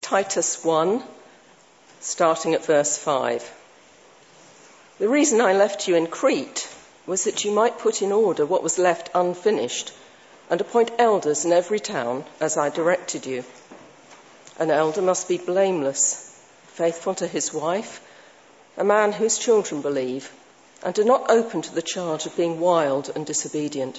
Titus 1, starting at verse 5. The reason I left you in Crete was that you might put in order what was left unfinished and appoint elders in every town as I directed you. An elder must be blameless, faithful to his wife, a man whose children believe, and are not open to the charge of being wild and disobedient.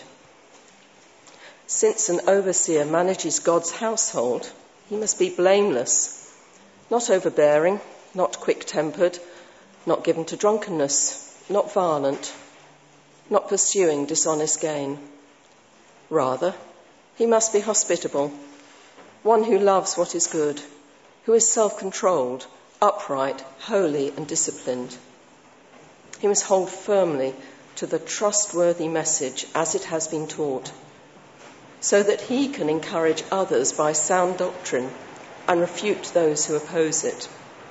Since an overseer manages God's household, he must be blameless, not overbearing, not quick-tempered, not given to drunkenness, not violent, not pursuing dishonest gain. Rather, he must be hospitable, one who loves what is good, who is self-controlled, upright, holy and disciplined. He must hold firmly to the trustworthy message as it has been taught, so that he can encourage others by sound doctrine and refute those who oppose it.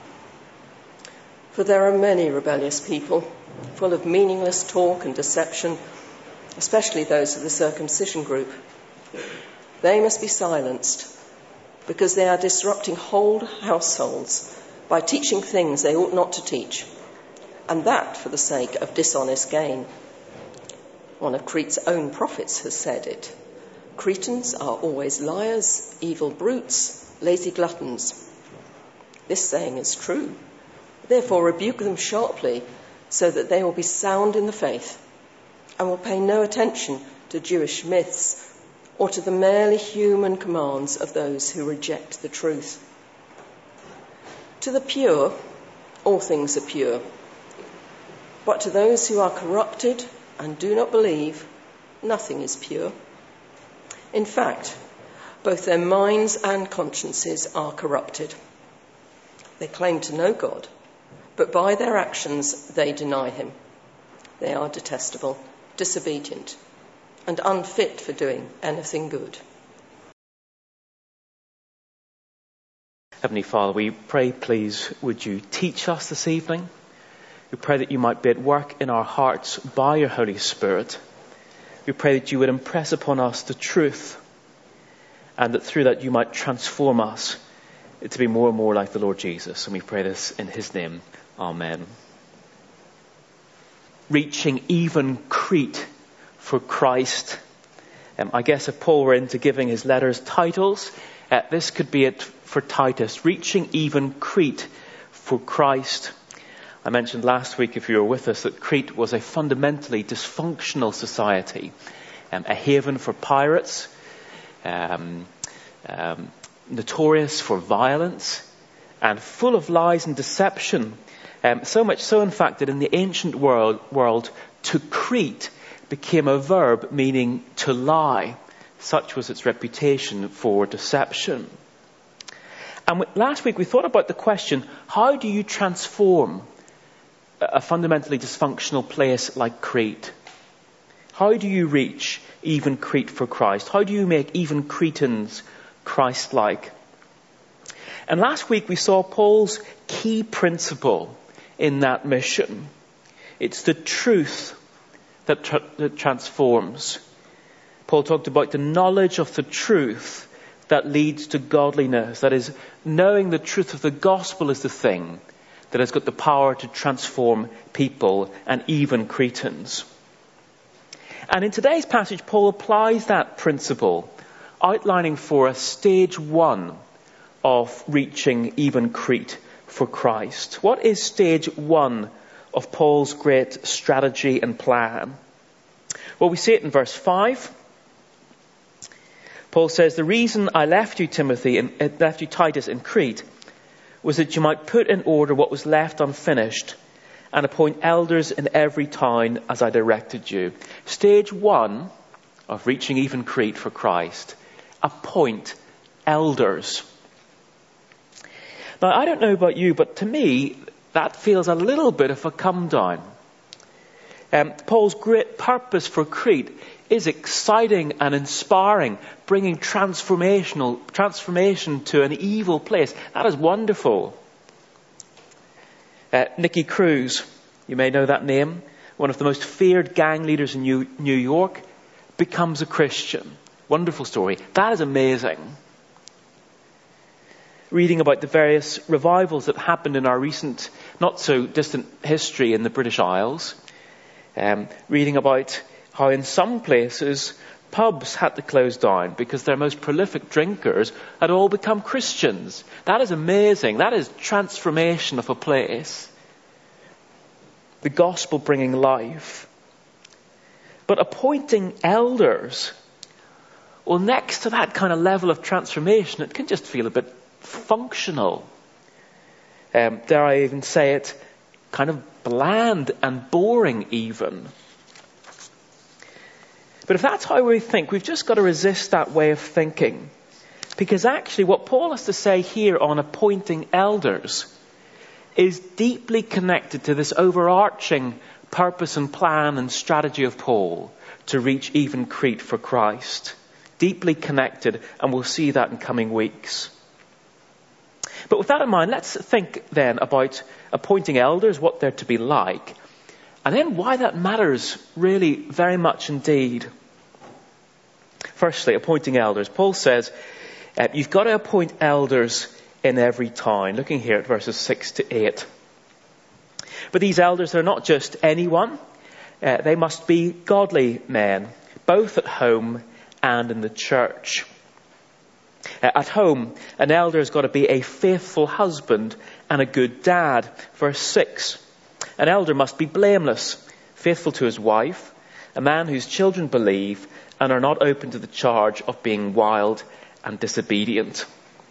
For there are many rebellious people, full of meaningless talk and deception, especially those of the circumcision group. They must be silenced, because they are disrupting whole households by teaching things they ought not to teach, and that for the sake of dishonest gain. One of Crete's own prophets has said it. Cretans are always liars, evil brutes, lazy gluttons. This saying is true. Therefore rebuke them sharply, so that they will be sound in the faith and will pay no attention to Jewish myths or to the merely human commands of those who reject the truth. To the pure, all things are pure. But to those who are corrupted and do not believe, nothing is pure. In fact, both their minds and consciences are corrupted. They claim to know God, but by their actions they deny him. They are detestable, disobedient, and unfit for doing anything good. Heavenly Father, we pray, please, would you teach us this evening? We pray that you might be at work in our hearts by your Holy Spirit. We pray that you would impress upon us the truth, and that through that you might transform us to be more and more like the Lord Jesus. And we pray this in his name. Amen. Reaching even Crete for Christ. I guess if Paul were into giving his letters titles, this could be it for Titus. Reaching even Crete for Christ. I mentioned last week, if you were with us, that Crete was a fundamentally dysfunctional society, a haven for pirates, notorious for violence, and full of lies and deception. So much so, in fact, that in the ancient world, to Crete became a verb meaning to lie. Such was its reputation for deception. And last week we thought about the question, how do you transform a fundamentally dysfunctional place like Crete? How do you reach even Crete for Christ? How do you make even Cretans Christ-like? And last week we saw Paul's key principle in that mission. It's the truth that transforms. Paul talked about the knowledge of the truth that leads to godliness. That is, knowing the truth of the gospel is the thing that has got the power to transform people and even Cretans. And in today's passage, Paul applies that principle, outlining for us stage 1 of reaching even Crete for Christ. What is stage 1 of Paul's great strategy and plan? Well, we see it in verse 5. Paul says, the reason I left you, Titus, in Crete was that you might put in order what was left unfinished and appoint elders in every town as I directed you. Stage 1 of reaching even Crete for Christ. Appoint elders. Now, I don't know about you, but to me, that feels a little bit of a come down. Paul's great purpose for Crete is exciting and inspiring, bringing transformation to an evil place. That is wonderful. Nicky Cruz, you may know that name, one of the most feared gang leaders in New York, becomes a Christian. Wonderful story. That is amazing. reading about the various revivals that happened in our recent, not so distant history in the British Isles. Reading about how in some places pubs had to close down because their most prolific drinkers had all become Christians. That is amazing. That is transformation of a place. The gospel bringing life. But appointing elders, well, next to that kind of level of transformation, it can just feel a bit functional. Dare I even say it, kind of bland and boring even. But if that's how we think, we've just got to resist that way of thinking. Because actually what Paul has to say here on appointing elders is deeply connected to this overarching purpose and plan and strategy of Paul to reach even Crete for Christ. Deeply connected, and we'll see that in coming weeks. But with that in mind, let's think then about appointing elders, what they're to be like, and then why that matters really very much indeed. Firstly, appointing elders. Paul says, you've got to appoint elders in every town. Looking here at verses 6 to 8. But these elders, they're not just anyone. They must be godly men, both at home and in the church. At home, an elder has got to be a faithful husband and a good dad. Verse 6. An elder must be blameless, faithful to his wife, a man whose children believe and are not open to the charge of being wild and disobedient.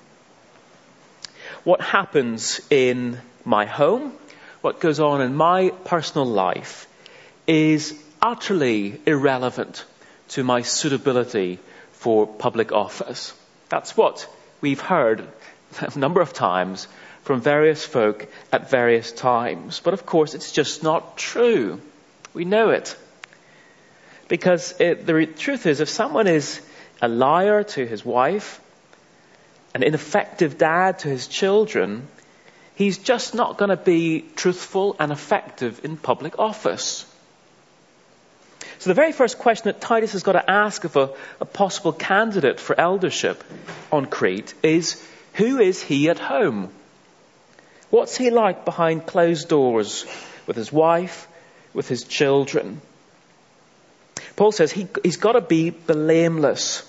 What happens in my home, what goes on in my personal life, is utterly irrelevant to my suitability for public office. That's what we've heard a number of times from various folk at various times. But of course, it's just not true. We know it. Because the truth is, if someone is a liar to his wife, an ineffective dad to his children, he's just not going to be truthful and effective in public office. So the very first question that Titus has got to ask of a possible candidate for eldership on Crete is, who is he at home? What's he like behind closed doors with his wife, with his children? Paul says he's got to be blameless.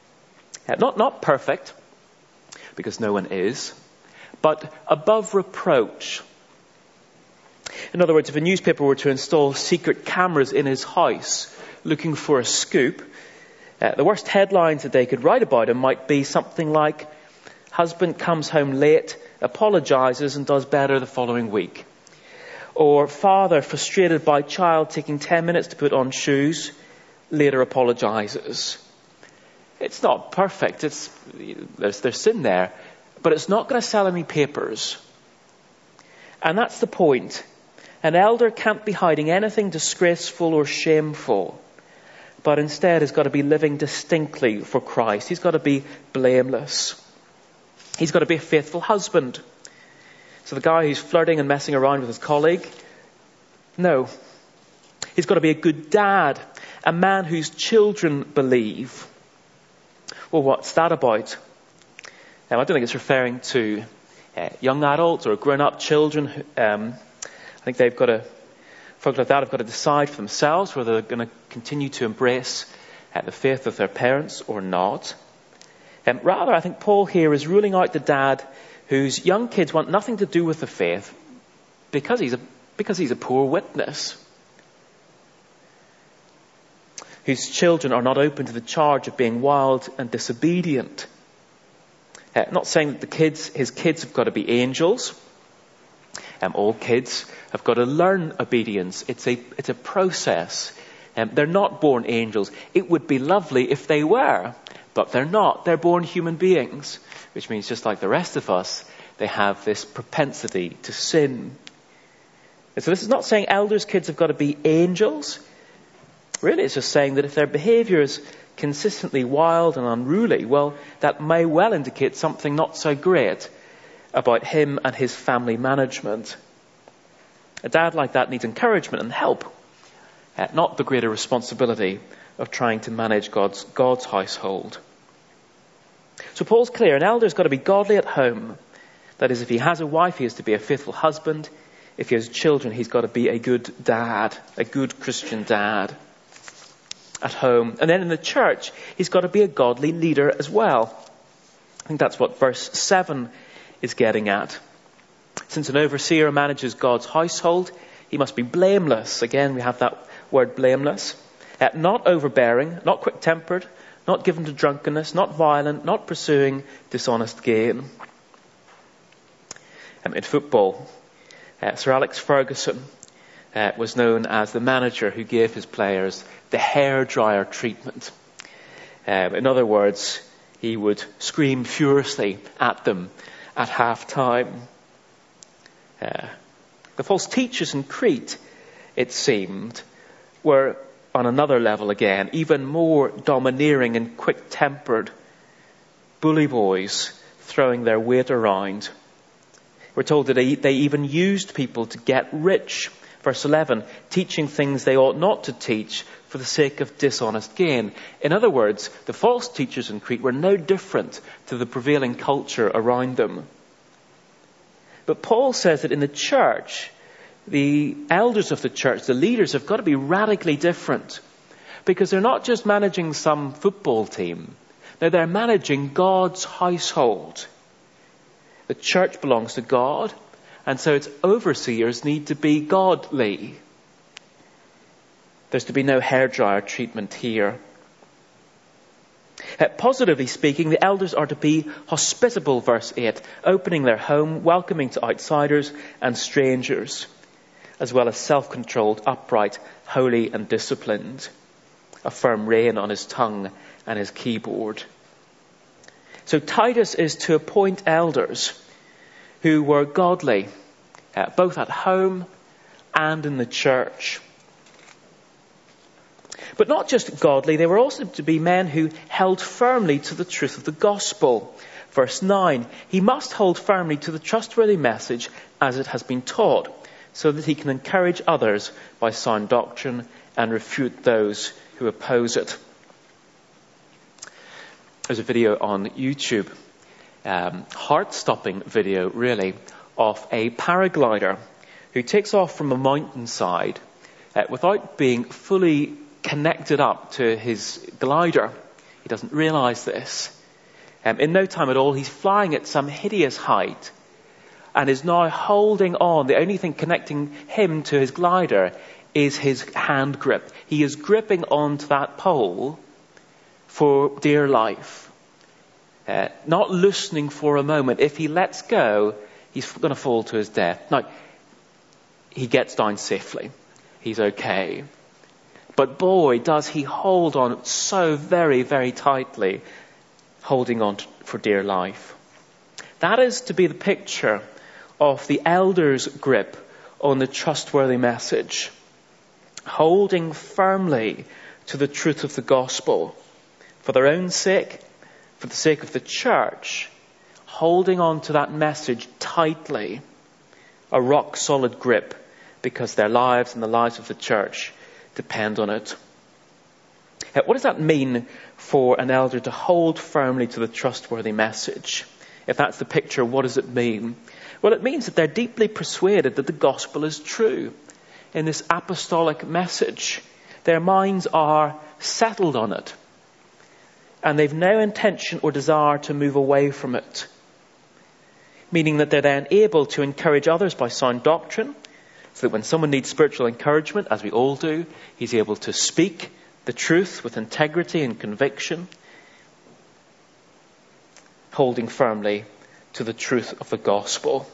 Not perfect, because no one is, but above reproach. In other words, if a newspaper were to install secret cameras in his house looking for a scoop, the worst headlines that they could write about him might be something like, husband comes home late, apologizes and does better the following week. Or father frustrated by child taking 10 minutes to put on shoes, later apologizes. It's not perfect. There's sin there, but it's not going to sell any papers. And that's the point. An elder can't be hiding anything disgraceful or shameful, but instead has got to be living distinctly for Christ. He's got to be blameless. He's got to be a faithful husband. So the guy who's flirting and messing around with his colleague, no. He's got to be a good dad, a man whose children believe. Well, what's that about? I don't think it's referring to young adults or grown-up children. I think they've got to, folk like that have got to decide for themselves whether they're going to continue to embrace the faith of their parents or not. Rather, I think Paul here is ruling out the dad whose young kids want nothing to do with the faith because he's a poor witness. Whose children are not open to the charge of being wild and disobedient. Not saying that his kids have got to be angels. All kids have got to learn obedience. It's a process. They're not born angels. It would be lovely if they were, but they're not. They're born human beings, which means just like the rest of us, they have this propensity to sin. And so this is not saying elders' kids have got to be angels. Really, it's just saying that if their behavior is consistently wild and unruly, well, that may well indicate something not so great about him and his family management. A dad like that needs encouragement and help, not the greater responsibility of trying to manage God's household. So Paul's clear, an elder's got to be godly at home. That is, if he has a wife, he has to be a faithful husband. If he has children, he's got to be a good dad, a good Christian dad at home. And then in the church, he's got to be a godly leader as well. I think that's what verse 7 is getting at. Since an overseer manages God's household, he must be blameless. Again, we have that word blameless. Not overbearing, not quick-tempered, not given to drunkenness, not violent, not pursuing dishonest gain. In football, Sir Alex Ferguson was known as the manager who gave his players the hairdryer treatment. In other words, he would scream furiously at them at half-time. The false teachers in Crete, it seemed, were on another level again, even more domineering and quick-tempered bully boys throwing their weight around. We're told that they even used people to get rich. Verse 11, teaching things they ought not to teach for the sake of dishonest gain. In other words, the false teachers in Crete were no different to the prevailing culture around them. But Paul says that in the church, the elders of the church, the leaders, have got to be radically different. Because they're not just managing some football team. No, they're managing God's household. The church belongs to God, and so its overseers need to be godly. There's to be no hairdryer treatment here. Positively speaking, the elders are to be hospitable, verse 8, opening their home, welcoming to outsiders and strangers, as well as self-controlled, upright, holy and disciplined. A firm rein on his tongue and his keyboard. So Titus is to appoint elders who were godly, both at home and in the church. But not just godly, they were also to be men who held firmly to the truth of the gospel. Verse 9, he must hold firmly to the trustworthy message as it has been taught, so that he can encourage others by sound doctrine and refute those who oppose it. There's a video on YouTube, heart-stopping video really, of a paraglider who takes off from a mountainside without being fully connected up to his glider. He doesn't realise this. In no time at all, he's flying at some hideous height and is now holding on. The only thing connecting him to his glider is his hand grip. He is gripping onto that pole for dear life. Not loosening for a moment. If he lets go, he's going to fall to his death. Now, he gets down safely. He's okay. But boy, does he hold on so very, very tightly, holding on for dear life. That is to be the picture of the elder's grip on the trustworthy message. Holding firmly to the truth of the gospel. For their own sake, for the sake of the church, holding on to that message tightly. A rock-solid grip, because their lives and the lives of the church depend on it. What does that mean for an elder to hold firmly to the trustworthy message? If that's the picture, what does it mean? Well, it means that they're deeply persuaded that the gospel is true. In this apostolic message, their minds are settled on it. And they've no intention or desire to move away from it. Meaning that they're then able to encourage others by sound doctrine, so that when someone needs spiritual encouragement, as we all do, he's able to speak the truth with integrity and conviction, holding firmly to the truth of the gospel.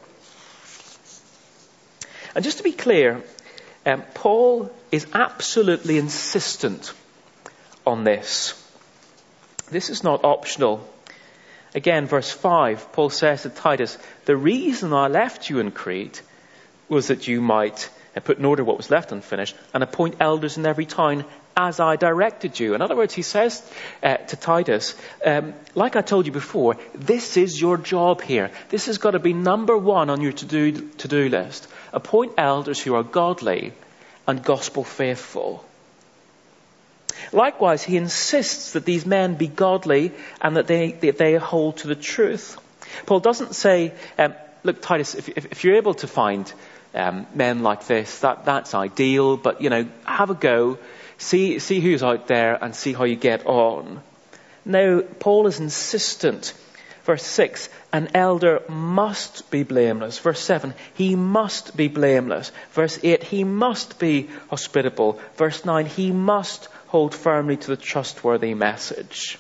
And just to be clear, Paul is absolutely insistent on this. This is not optional. Again, verse 5, Paul says to Titus, the reason I left you in Crete was that you might put in order what was left unfinished and appoint elders in every town as I directed you. In other words, he says to Titus, like I told you before, this is your job here. This has got to be number one on your to-do list. Appoint elders who are godly and gospel faithful. Likewise, he insists that these men be godly and that they hold to the truth. Paul doesn't say, look, Titus, if you're able to find men like this, that's ideal, but, have a go, see who's out there and see how you get on. No, Paul is insistent. Verse 6, an elder must be blameless. Verse 7, he must be blameless. Verse 8, he must be hospitable. Verse 9, he must hold firmly to the trustworthy message.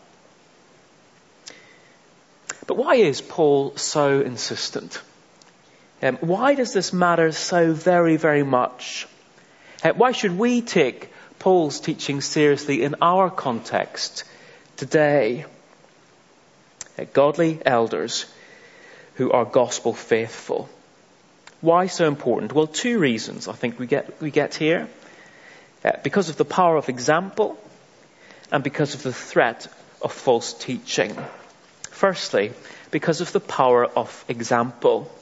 But why is Paul so insistent? Why does this matter so very, very much? Why should we take Paul's teaching seriously in our context today? Godly elders who are gospel faithful. Why so important? Well, two reasons I think we get here. Because of the power of example and because of the threat of false teaching. Firstly, because of the power of example.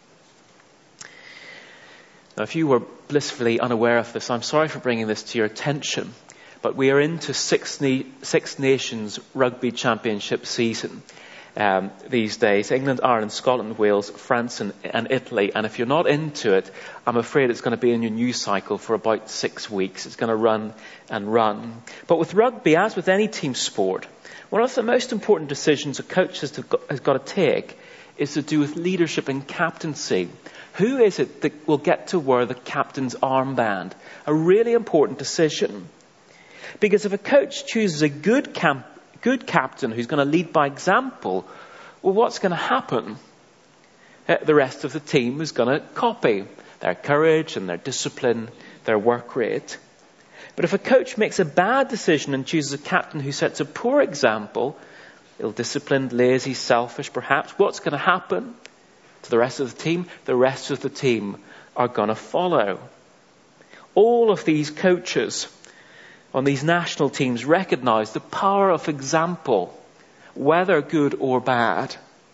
Now, if you were blissfully unaware of this, I'm sorry for bringing this to your attention, but we are into Six Nations Rugby Championship season these days. England, Ireland, Scotland, Wales, France and Italy. And if you're not into it, I'm afraid it's going to be in your news cycle for about 6 weeks. It's going to run and run. But with rugby, as with any team sport, one of the most important decisions a coach has got to take is to do with leadership and captaincy. Who is it that will get to wear the captain's armband? A really important decision. Because if a coach chooses a good captain who's going to lead by example, well, what's going to happen? The rest of the team is going to copy their courage and their discipline, their work rate. But if a coach makes a bad decision and chooses a captain who sets a poor example, ill-disciplined, lazy, selfish perhaps, what's going to happen to the rest of the team? The rest of the team are going to follow. All of these coaches on these national teams recognize the power of example, whether good or bad.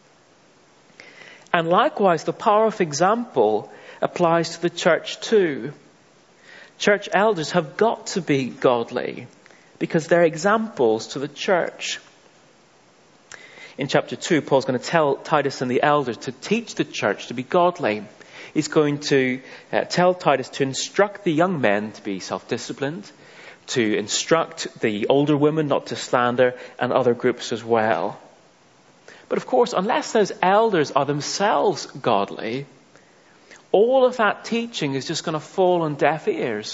And likewise, the power of example applies to the church too. Church elders have got to be godly because they're examples to the church. In chapter 2, Paul's going to tell Titus and the elders to teach the church to be godly. He's going to tell Titus to instruct the young men to be self-disciplined, to instruct the older women not to slander, and other groups as well. But of course, unless those elders are themselves godly, all of that teaching is just going to fall on deaf ears.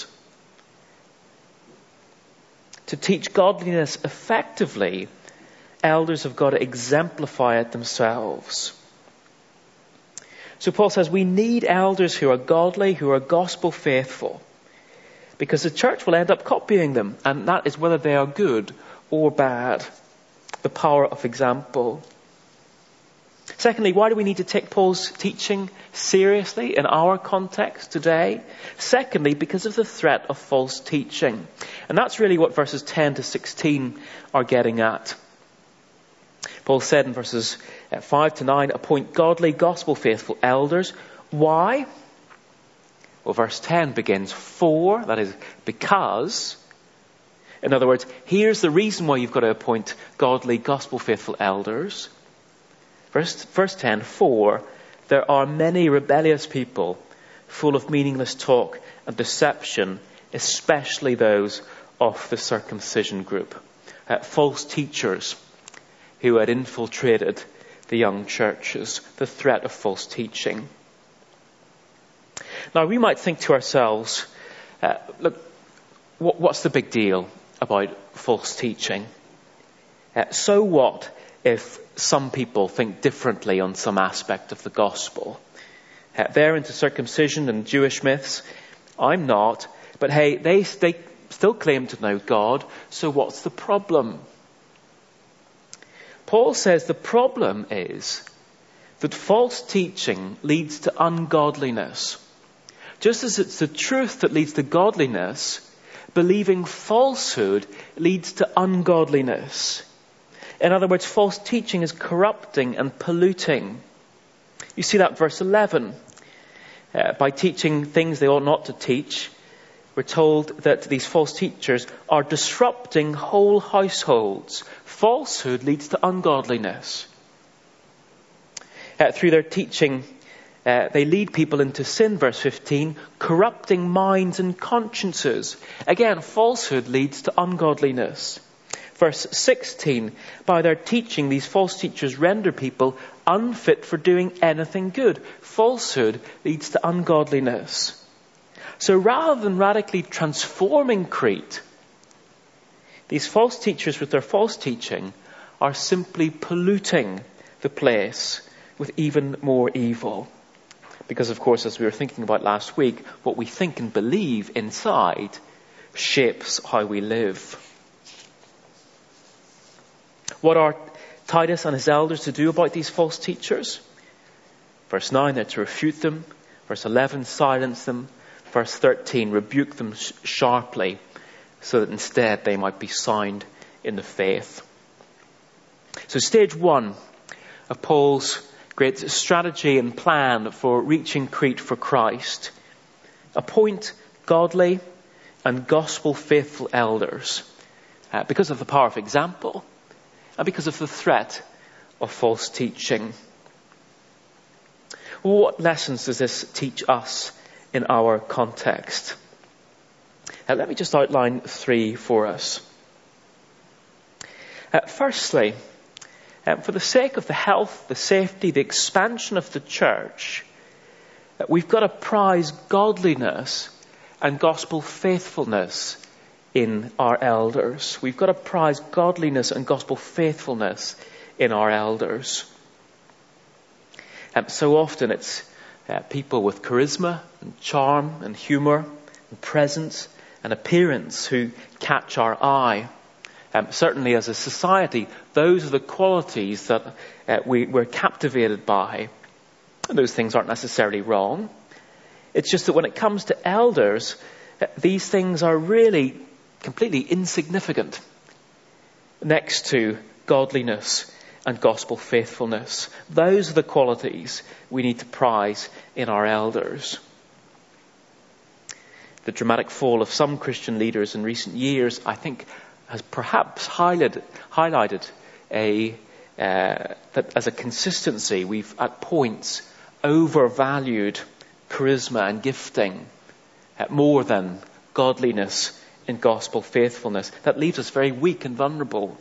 To teach godliness effectively, elders have got to exemplify it themselves. So Paul says we need elders who are godly, who are gospel faithful, because the church will end up copying them, and that is whether they are good or bad. The power of example. Secondly, why do we need to take Paul's teaching seriously in our context today? Secondly, because of the threat of false teaching. And that's really what verses 10 to 16 are getting at. Paul said in verses 5 to 9, appoint godly, gospel-faithful elders. Why? Well, verse 10 begins for, that is, because. In other words, here's the reason why you've got to appoint godly, gospel-faithful elders. Verse 10, for there are many rebellious people full of meaningless talk and deception, especially those of the circumcision group. False teachers who had infiltrated the young churches. The threat of false teaching. Now we might think to ourselves, look, what's the big deal about false teaching? So what if some people think differently on some aspect of the gospel? They're into circumcision and Jewish myths. I'm not. But hey, they still claim to know God. So what's the problem? Paul says the problem is that false teaching leads to ungodliness. Just as it's the truth that leads to godliness, believing falsehood leads to ungodliness. In other words, false teaching is corrupting and polluting. You see that verse 11. By teaching things they ought not to teach, we're told that these false teachers are disrupting whole households. Falsehood leads to ungodliness. Through their teaching, they lead people into sin, verse 15, corrupting minds and consciences. Again, falsehood leads to ungodliness. Verse 16, by their teaching, these false teachers render people unfit for doing anything good. Falsehood leads to ungodliness. So rather than radically transforming Crete, these false teachers with their false teaching are simply polluting the place with even more evil. Because, of course, as we were thinking about last week, what we think and believe inside shapes how we live. What are Titus and his elders to do about these false teachers? Verse 9, they're to refute them. Verse 11, silence them. Verse 13, rebuke them sharply, so that instead they might be sound in the faith. So stage 1 of Paul's great strategy and plan for reaching Crete for Christ. Appoint godly and gospel-faithful elders because of the power of example and because of the threat of false teaching. What lessons does this teach us in our context? Let me just outline 3 for us. Firstly, for the sake of the health, the safety, the expansion of the church, we've got to prize godliness and gospel faithfulness in our elders. We've got to prize godliness and gospel faithfulness in our elders. So often it's people with charisma and charm and humour and presence and appearance who catch our eye. Certainly as a society, those are the qualities that we're captivated by. And those things aren't necessarily wrong. It's just that when it comes to elders, these things are really completely insignificant next to godliness and gospel faithfulness. Those are the qualities we need to prize in our elders. The dramatic fall of some Christian leaders in recent years, I think, has perhaps highlighted that as a consistency, we've at points overvalued charisma and gifting more than godliness and gospel faithfulness. That leaves us very weak and vulnerable.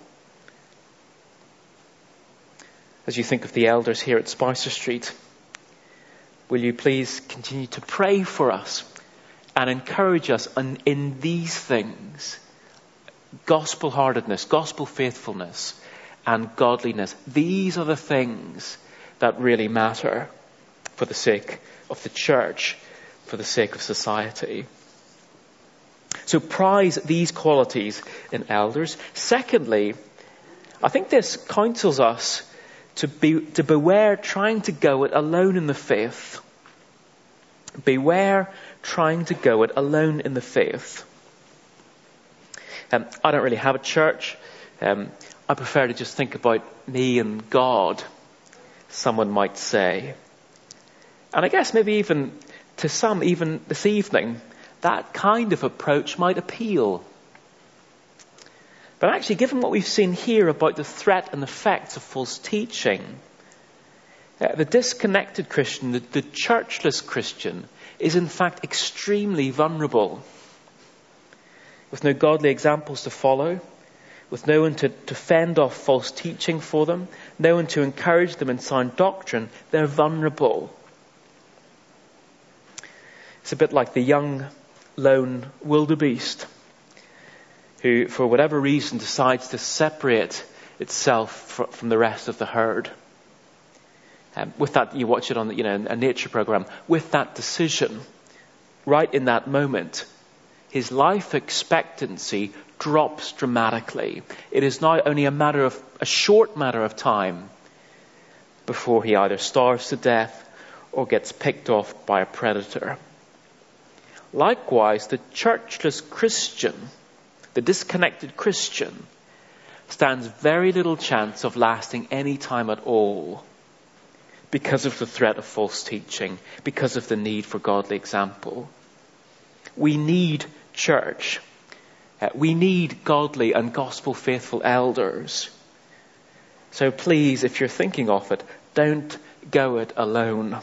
As you think of the elders here at Spicer Street, will you please continue to pray for us and encourage us in these things? Gospel-heartedness, gospel faithfulness, and godliness. These are the things that really matter for the sake of the church, for the sake of society. So prize these qualities in elders. Secondly, I think this counsels us to beware trying to go it alone in the faith. Beware trying to go it alone in the faith. I don't really have a church. I prefer to just think about me and God, someone might say. And I guess maybe even to some, even this evening, that kind of approach might appeal. But actually, given what we've seen here about the threat and effects of false teaching, the disconnected Christian, the churchless Christian, is in fact extremely vulnerable. With no godly examples to follow, with no one to fend off false teaching for them, no one to encourage them in sound doctrine, they're vulnerable. It's a bit like the young, lone wildebeest who, for whatever reason, decides to separate itself from the rest of the herd. With that, you watch it on a nature program. With that decision, right in that moment, his life expectancy drops dramatically. It is now only a short matter of time before he either starves to death or gets picked off by a predator. Likewise, the churchless Christian, the disconnected Christian, stands very little chance of lasting any time at all because of the threat of false teaching, because of the need for godly example. We need church. We need godly and gospel-faithful elders. So please, if you're thinking of it, don't go it alone.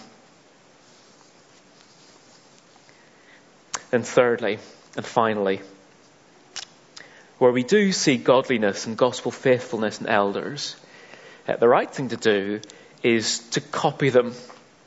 And thirdly, and finally, where we do see godliness and gospel faithfulness in elders, the right thing to do is to copy them.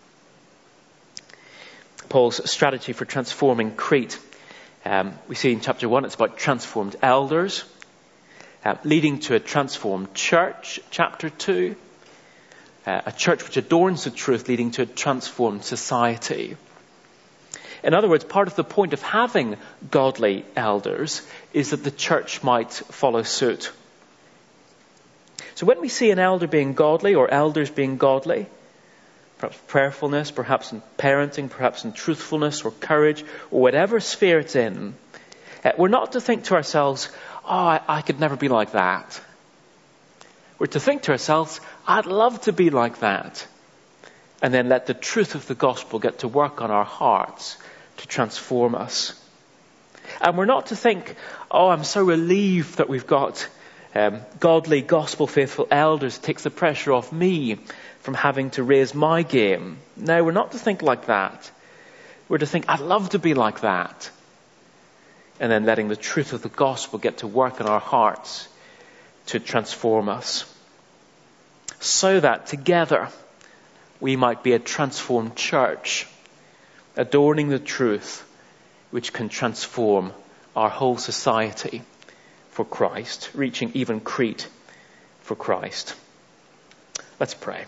Paul's strategy for transforming Crete, we see in chapter 1, it's about transformed elders, leading to a transformed church, chapter 2, a church which adorns the truth, leading to a transformed society. In other words, part of the point of having godly elders is that the church might follow suit. So when we see an elder being godly or elders being godly, perhaps prayerfulness, perhaps in parenting, perhaps in truthfulness or courage or whatever sphere it's in, we're not to think to ourselves, I could never be like that. We're to think to ourselves, I'd love to be like that. And then let the truth of the gospel get to work on our hearts to transform us. And we're not to think, I'm so relieved that we've got godly, gospel-faithful elders. It takes the pressure off me from having to raise my game. No, we're not to think like that. We're to think, I'd love to be like that. And then letting the truth of the gospel get to work in our hearts to transform us. So that together we might be a transformed church, adorning the truth which can transform our whole society for Christ, reaching even Crete for Christ. Let's pray.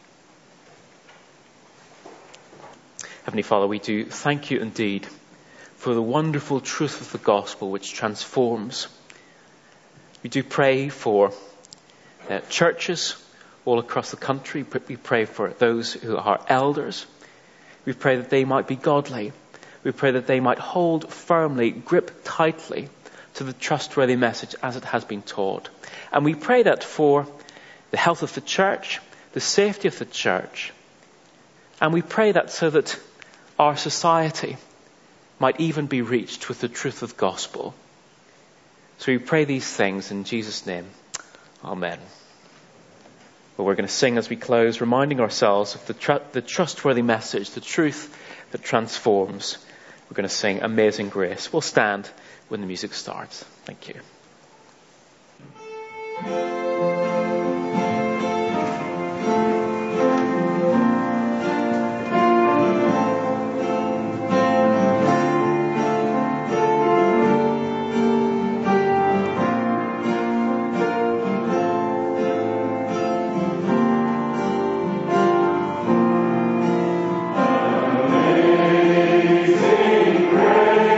Heavenly Father, we do thank you indeed for the wonderful truth of the gospel which transforms. We do pray for churches all across the country. We pray for those who are elders. We pray that they might be godly. We pray that they might hold firmly, grip tightly to the trustworthy message as it has been taught. And we pray that for the health of the church, the safety of the church. And we pray that so that our society might even be reached with the truth of the gospel. So we pray these things in Jesus' name. Amen. Well, we're going to sing as we close, reminding ourselves of the trustworthy message, the truth that transforms. We're going to sing Amazing Grace. We'll stand when the music starts. Thank you.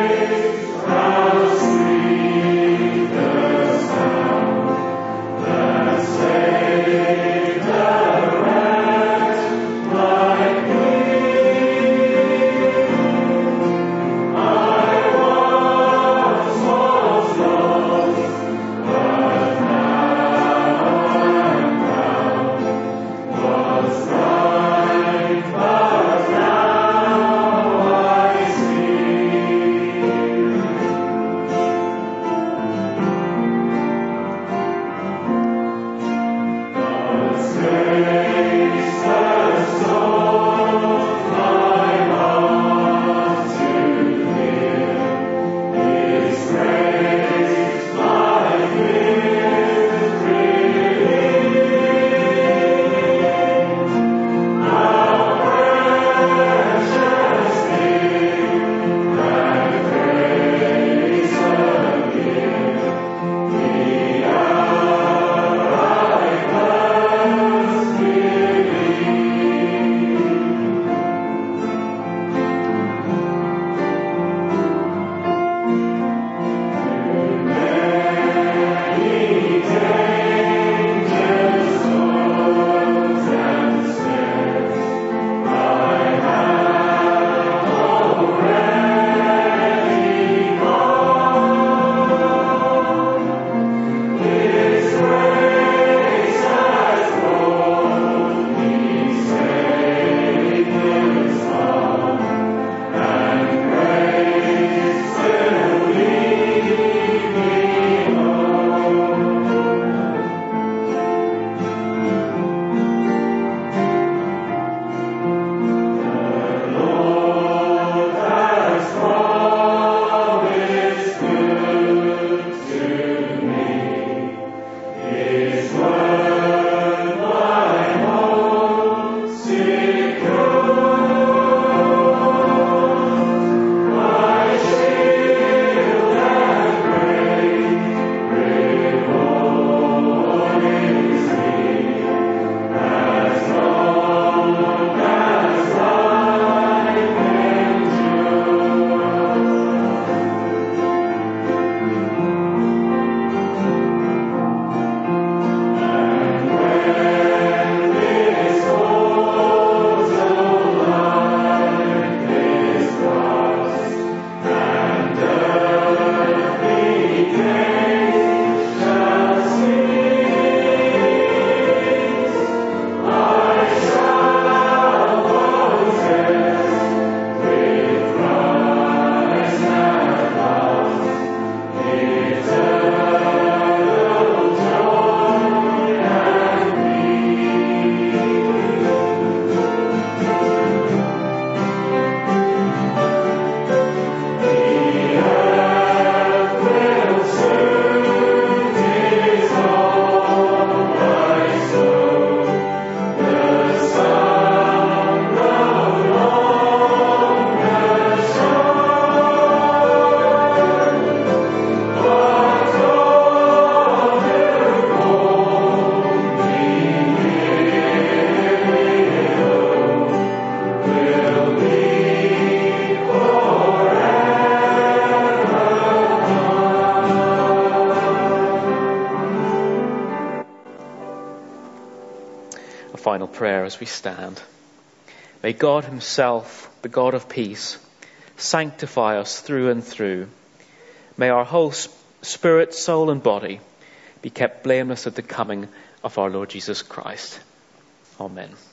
The prayer as we stand. May God himself, the God of peace, sanctify us through and through. May our whole spirit, soul and body be kept blameless at the coming of our Lord Jesus Christ. Amen.